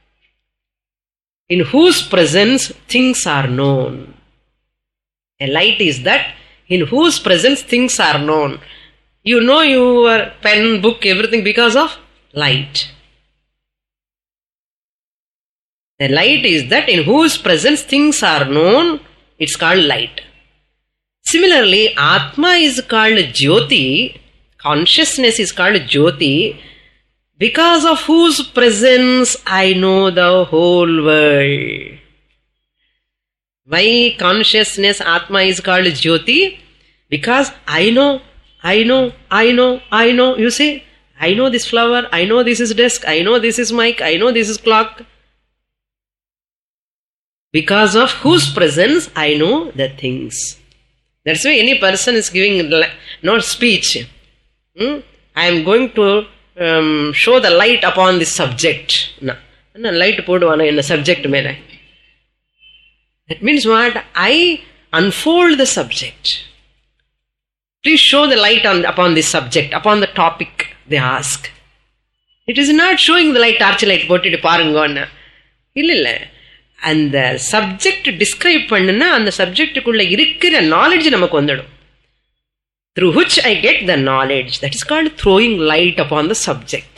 in whose presence things are known. A light is that in whose presence things are known. You know your pen, book, everything because of light. A light is that in whose presence things are known. It's called light. Similarly, Atma is called Jyoti, consciousness is called Jyoti, because of whose presence I know the whole world. Why consciousness, Atma is called Jyoti? Because I know, I know, I know, I know. You see, I know this flower, I know this is desk, I know this is mic, I know this is clock. Because of whose presence I know the things. That's why any person is giving no speech. Hmm? I am going to um, show the light upon this subject. No. Light poduvana in the subject mele. That means what? I unfold the subject. Please show the light on, upon this subject, upon the topic they ask. It is not showing the light, torch light போட்டுட்டு பாருங்கன்னு. இல்ல இல்ல, அந்த subject describe பண்ணுனா அந்த சப்ஜெக்டுக்குள்ள இருக்கிற knowledge நமக்கு வந்துடும். Through which I get the knowledge. That is called throwing light upon the subject.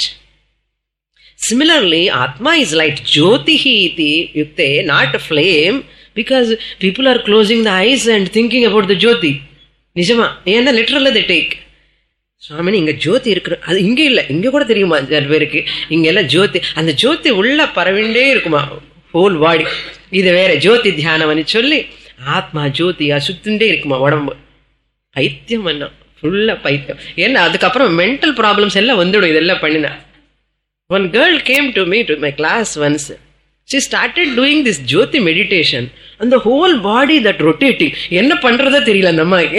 Similarly, Atma is light. Jyotihi iti yukte, not a flame, because people are closing the eyes and thinking about the Jyoti. நிஜமா, ஏன்னா லிட்டரலா they take. சுவாமினி இங்க ஜோதி இருக்கிற அது இங்க இல்ல, இங்க கூட தெரியுமா சில பேருக்கு, இங்க எல்லாம் ஜோதி, அந்த ஜோதி உள்ள பரவிண்டே இருக்குமா ஹோல் பாடி. இது வேற ஜோதி தியானம் சொல்லி ஆத்மா ஜோதியா சுத்திண்டே இருக்குமா உடம்பு. பைத்தியம் என்ன, ஃபுல்லா பைத்தியம். ஏன்னா அதுக்கப்புறம் மென்டல் ப்ராப்ளம்ஸ் எல்லாம் வந்துடும் இதெல்லாம் பண்ணினா. One girl came to me to my class once. She started doing this Jyoti meditation and the whole body that rotating. என்ன பண்றதா தெரியல அந்த அம்மாக்கு.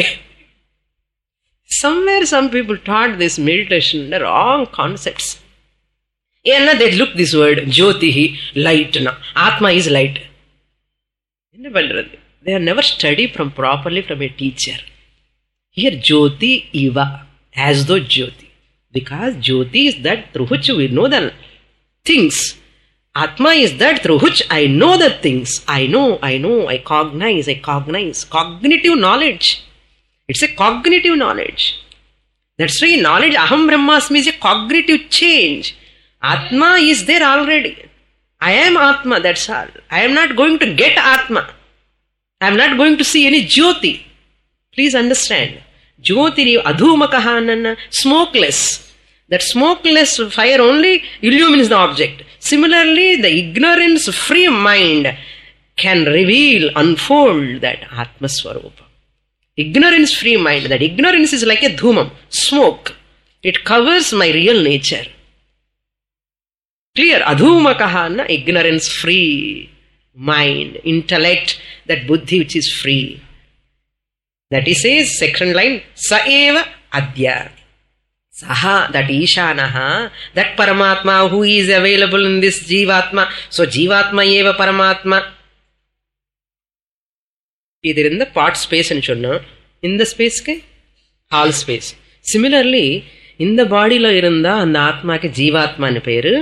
Somewhere some people taught this meditation the wrong concepts. ஏன்னா they look this word Jyotihi, light na. Atma is light. என்ன பண்றது? They have never studied from properly from a teacher. Here Jyoti iva, as though Jyoti. Because Jyoti is that through which we know the things. Atma is that through which I know the things. I know, I know, I cognize, I cognize. Cognitive knowledge. It's a cognitive knowledge. That's why knowledge, Aham Brahmasmi, is a cognitive change. Atma is there already. I am Atma, that's all. I am not going to get Atma. I am not going to see any Jyoti. Please understand. Jyoti adhumakahanana, smokeless. That smokeless fire only illumines the object. Similarly, the ignorance-free mind can reveal, unfold that Atma Swarupa. Ignorance-free mind, that ignorance is like a dhumam, smoke. It covers my real nature. Clear? Adhumakahana, ignorance-free mind, intellect, that buddhi which is free. That he says, second line, Saeva Adya. Saha, that Ishanaha, that Paramatma who is available in this Jivatma. So Jivatma eva Paramatma. Either in the part space and chonna, in the space ke all space. Similarly, in the body lo irunda and Atma ke Jivatma ne peru.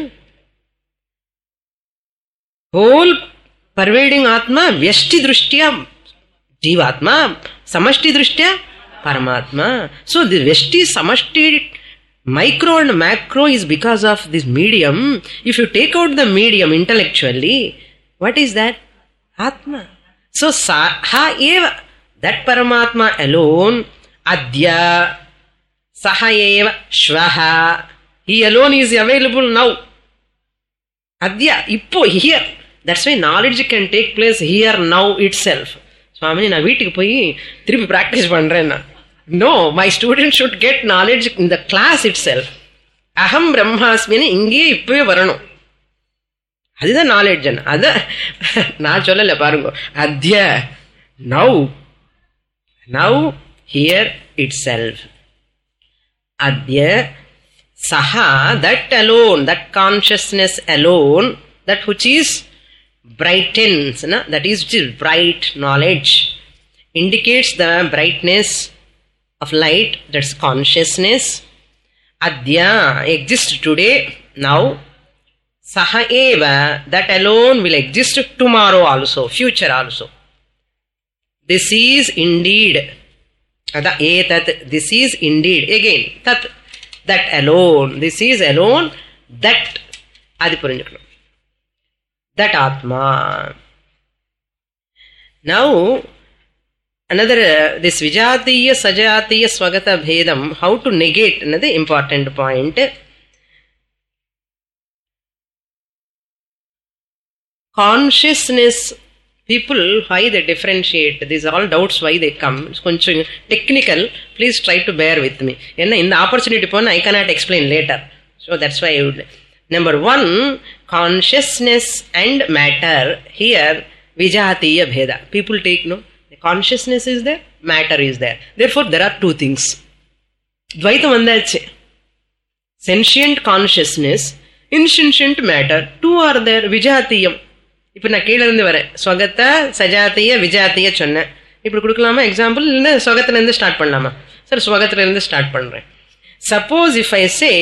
Whole pervading Atma, Vyashti Drishtya Jivatma, Samashti Drishtya Paramatma. So the Vyashti, Samashti, micro and macro is because of this medium. If you take out the medium intellectually, what is that? Atma. So Saha eva, that Paramatma alone, Adya, Saha eva, Shvaha, he alone is available now. Adya, Ippo, here. That's why knowledge can take place here now itself. Swami, na veetukku poi thirupi practice pandren. No, my students should get knowledge in the class itself. Aham Brahmasmi inge ippave varanum. அதுதான் knowledge. அத நான் சொல்லல பாருங்க. அத்யா, now, now, here itself. அத்யா saha, that alone, that consciousness alone, that which is brightens, na? That is which is bright knowledge, indicates the brightness of light, that's consciousness. Adya exists today, now. Saha eva, that alone will exist tomorrow also, future also. This is indeed, ada etat, this is indeed, again, tat, that alone, this is alone, that, adi purinjukkanum, that Atma. Now, another uh, this vijatiya sajatiya swagata bhedam, how to negate another important point. Consciousness, people why they differentiate, these are all doubts why they come. It's koncham technical, please try to bear with me. Enna in the opportunity pon I cannot explain later, so that's why I would. Number one, consciousness and matter, here vijatiya bheda, people take no, the consciousness is there, matter is there, therefore there are two things. Dvaitam vandache, sentient consciousness, insentient matter, two are there. Vijatiyam, இப்ப நான் கீழே இருந்து வரேன், ஸ்வகத்த சஜாத்திய விஜாத்திய சொன்னேன். இப்படி கொடுக்கலாமா example, இல்ல ஸ்வகத்துல இருந்து ஸ்டார்ட் பண்ணலாமா? சார் ஸ்வகத்துல இருந்து ஸ்டார்ட் பண்றேன். சப்போஸ் இஃப் ஐ சே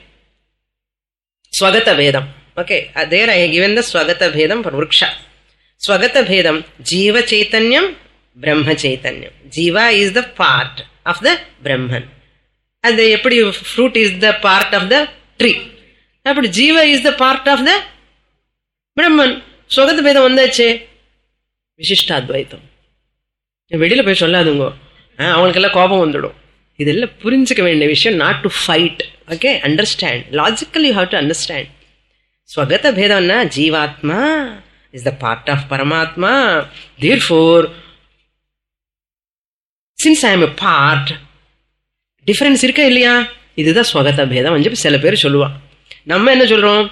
ஸ்வகத பேதம், okay, there I given the ஸ்வகத பேதம் ஃபார் விருக்ஷா. ஸ்வகத பேதம் ஜீவ சைத்தன்யம் பிரம்ம சைத்தன்யம். ஜீவா is the part of the பிரம்மன். அது எப்படி fruit is the part of the tree, அப்படி ஜீவ is the part of the பிரம்மன். ஸ்வகத பேதம் வந்தாச்சு, விசிஷ்டாத்வைத்தம். வெளியில போய் சொல்லாதுங்கோ, அவங்களுக்கெல்லாம் கோபம் வந்துடும். இதெல்லாம் புரிஞ்சுக்க வேண்டிய விஷயம், not to fight. Okay, understand, logical you have to understand. ஸ்வகத பேதம்னா ஜீவாத்மா இஸ் த பார்ட் ஆஃப் பரமாத்மா, therefore since I am a part, difference இருக்கா இல்லையா, இதுதான் ஸ்வகத பேதம் சில பேர் சொல்லுவான். நம்ம என்ன சொல்றோம்,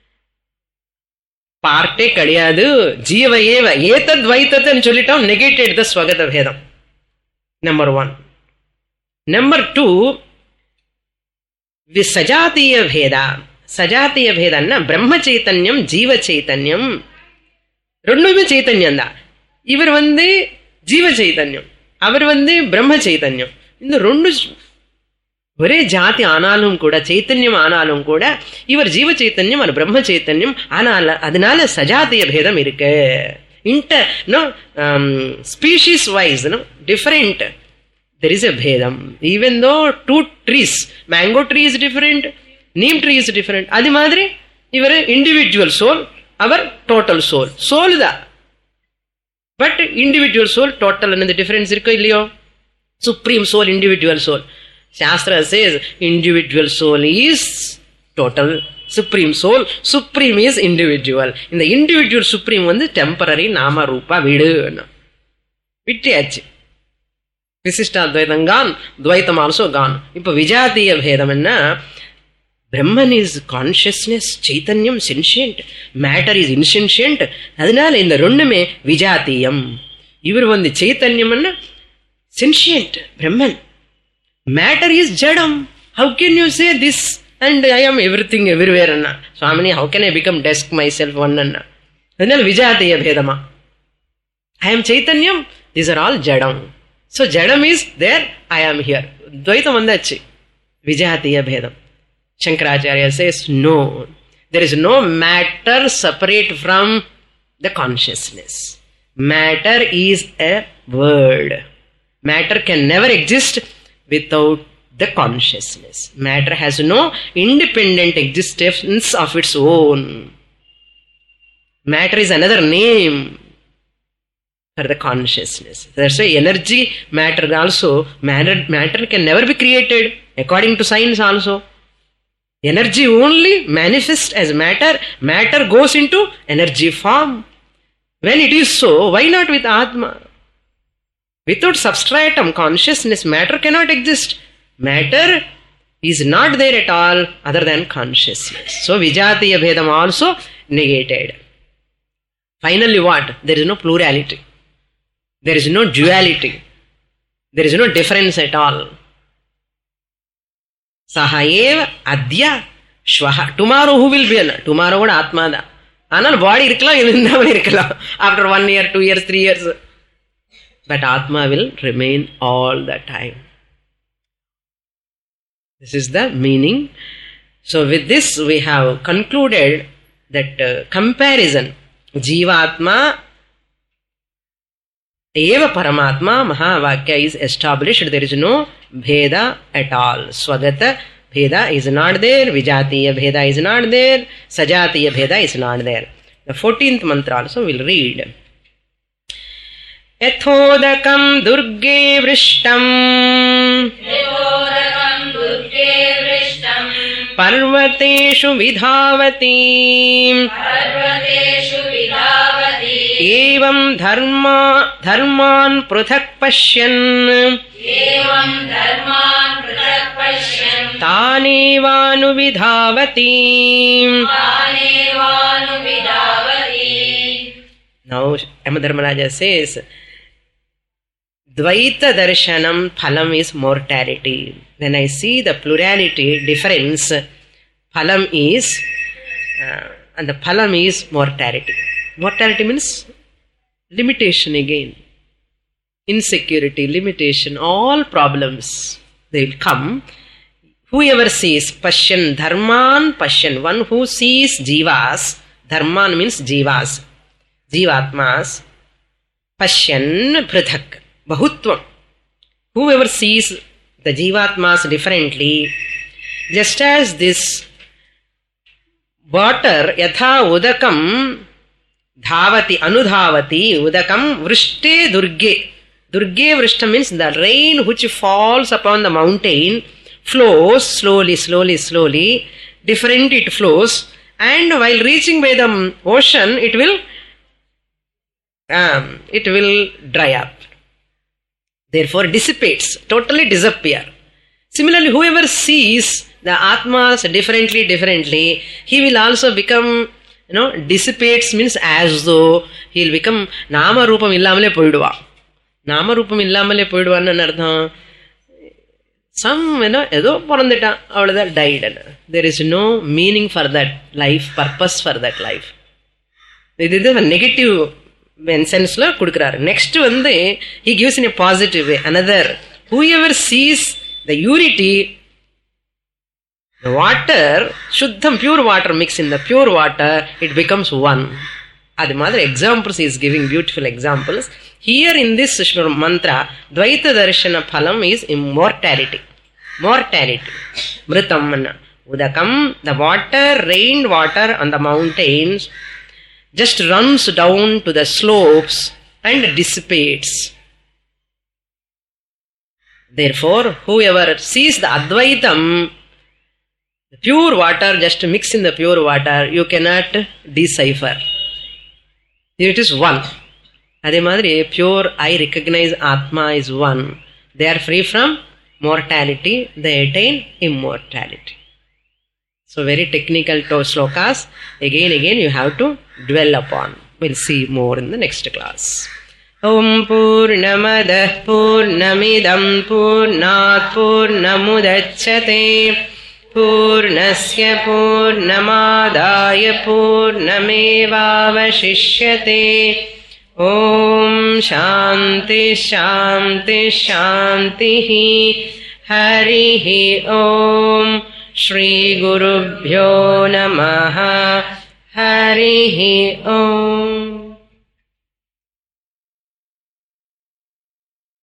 பார்ட்டே கிடையாது, ஜீவ ஏவ ஏதத் வைத்தத்னு சொல்லிட்டோம், நெகேட்டட் த ஸ்வகத பேதம். Number one. நம்பர் டூ, சஜாத்திய பேதா. சஜாத்திய பேதம்னா பிரம்ம சைத்தன்யம் ஜீவ சைத்தன்யம் ரெண்டுமே சைத்தன்யம் தான். இவர் வந்து ஜீவ சைத்தன்யம், அவர் வந்து பிரம்ம சைத்தன்யம். இந்த ரெண்டு ஒரே ஜாதி ஆனாலும் கூட, சைத்தன்யம் ஆனாலும் கூட, இவர் ஜீவ சைத்தன்யம் அவர் பிரம்ம சைத்தன்யம். ஆனால் அதனால சஜாத்திய பேதம் இருக்கு. Inter no species wise no different, there is a bhedam. Even though two trees, mango tree is different, neem tree is different, adi madri ivar individual soul, our total soul, soul da, but individual soul total and the difference irukku illiyo. Supreme soul, individual soul. Shastra says individual soul is total, supreme soul, supreme is individual. In the individual supreme வந்து temporary nama rupa vidu விட்டியாச்சு. விசிஷ்டாத்வைதம் gone, துவைத்தம் also gone. இப்ப விஜாத்திய பேதம் என்ன, பிரம்மன் is consciousness, சைத்தன்யம் சென்ஷியன்ட், மேட்டர் இஸ் இன்சென்ஷியன்ட். அதனால இந்த ரெண்டுமே விஜாத்தியம். இவர் வந்து சைத்தன்யம் என்ன சென்ஷியன்ட் பிரம்மன், மேட்டர் இஸ் ஜடம். How can you say this and I am everything everywhere அண்ணா Swamini, how can I become desk myself one அண்ணா. அதனால விஜாத்திய பேதமா, ஐ ஆம் சைத்தன்யம், தீஸ் ஆர் ஆல் ஜடம். So jadam is there, I am here. Dvaitam vandachi, vijatiya bhedam. Shankaracharya says no, there is no matter separate from the consciousness. Matter is a word. Matter can never exist without the consciousness. Matter has no independent existence of its own. Matter is another name for the consciousness. That's why energy, matter also, matter, matter can never be created according to science also. Energy only manifests as matter, matter goes into energy form. When it is so, why not with Atma? Without substratum, consciousness, matter cannot exist. Matter is not there at all other than consciousness. So vijatiya bhedam also negated. Finally what? There is no plurality. There is no duality. There is no difference at all. Sahayev adya shvaha. Tomorrow who will be? Tomorrow would Atma da. Anal body irkalam, ivindavan irkalam. After one year, two years, three years. But Atma will remain all the time. This is the meaning. So with this we have concluded that uh, comparison. Jivatma Eva Paramatma Mahavakya is established. There is no Bheda at all. Swagata Bheda is not there. Vijatiya Bheda is not there. Sajatiya Bheda is not there. The fourteenth mantra also we'll read. यथोदकं दुर्गे वृष्टम् यथोदकं दुर्गे वृष्टम् पर्वतेषु विधावति पर्वतेषु विधावति एवं धर्मा धर्मान् पृथक् पश्यन् एवं धर्मान् पृथक् पश्यन् तानेवानुविधावति. तानेवानुविधावति. Now Yamadharmaraja says, Dvaita darshanam phalam is mortality. When I see the plurality difference, phalam is, uh, and the phalam is mortality. Mortality means limitation again. Insecurity, limitation, all problems, they will come. Whoever sees, Pashyan, Dharman Pashyan, one who sees jivas, Dharman means jivas, jivatmas, Pashyan prithak, bahutvam. Whoever sees the jivatmas differently, just as this water, yatha udakam dhavati, anudhavati, udakam vrishte durge. Durge vrishta means the rain which falls upon the mountain flows slowly, slowly, slowly, different it flows, and while reaching by the ocean, it will um, it will dry up. Therefore dissipates, totally disappear. Similarly, whoever sees the Atmas differently, differently, he will also become, you know, dissipates means as though he will become Nama Rupam illamale poiduva. Nama Rupam illamale poiduva anna ardham. Some, you know, edo porandita avada died. There is no meaning for that life, purpose for that life. This is a negative sense la kudukkறாரு. Next வந்து he gives in a positive way. Another, whoever sees the unity, the water, shuddham, pure water mix in the pure water, it becomes one. Adi madri examples he is giving, beautiful examples. Here in this mantra, Dvaita Darshana Phalam is immortality. Mortality. Mritam manna. Udakam, the water, rained water on the mountains, just runs down to the slopes and dissipates. Therefore, whoever sees the Advaitam, the pure water, just mix in the pure water, you cannot decipher. It is one. Adhe madri, pure, I recognize Atma is one. They are free from mortality, they attain immortality. So very technical to slokas. Again, again you have to dwell upon. We'll see more in the next class. Om Purnamadah Purnamidam Purnat Purnamudachyate Purnasya Purnamadaya Purnamevavashishyate. Om Shanti Shanti Shantihi. Harihi Om. Shri Gurubhyo Namaha. Harihi Om.